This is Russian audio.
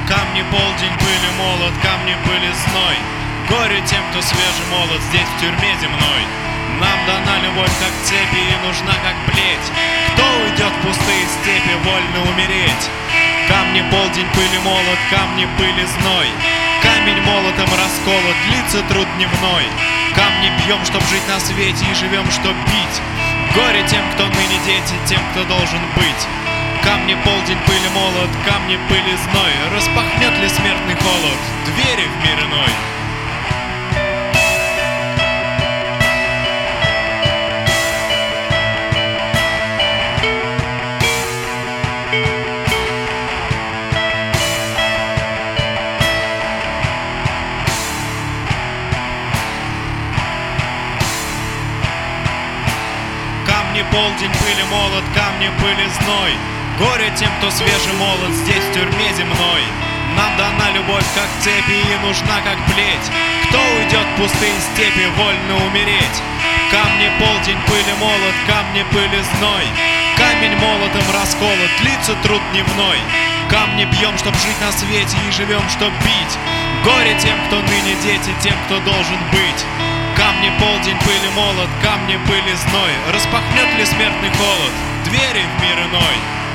Камни, полдень, пыль и молот, камни, пыль и зной. Горе тем, кто свежий молод здесь в тюрьме земной. Нам дана любовь как цепи и нужна как плеть. Кто уйдет в пустые степи, вольно умереть? Камни, полдень, пыль и молот, камни, пыль и зной. Камень молотом расколот, длится труд дневной. Камни бьем, чтоб жить на свете, и живем, чтоб пить. Горе тем, кто ныне дети, тем, кто должен быть. Камни, полдень, пыль и молот, камни, пыль и зной. Распахнет ли смертный холод двери в мир иной? Камни, полдень, пыль и молот, камни, пыль и зной. Горе тем, кто свежий молод здесь в тюрьме земной. Нам дана любовь как цепи и нужна как плеть. Кто уйдет в пустые степи, вольно умереть? Камни, полдень, пыль и молот, камни, пыль и зной. Камень молотом расколот, длится труд дневной. Камни бьем, чтоб жить на свете, и живем, чтоб бить. Горе тем, кто ныне дети, тем, кто должен быть. Камни, полдень, пыль и молот, камни, пыль и зной. Распахнет ли смертный холод двери в мир иной?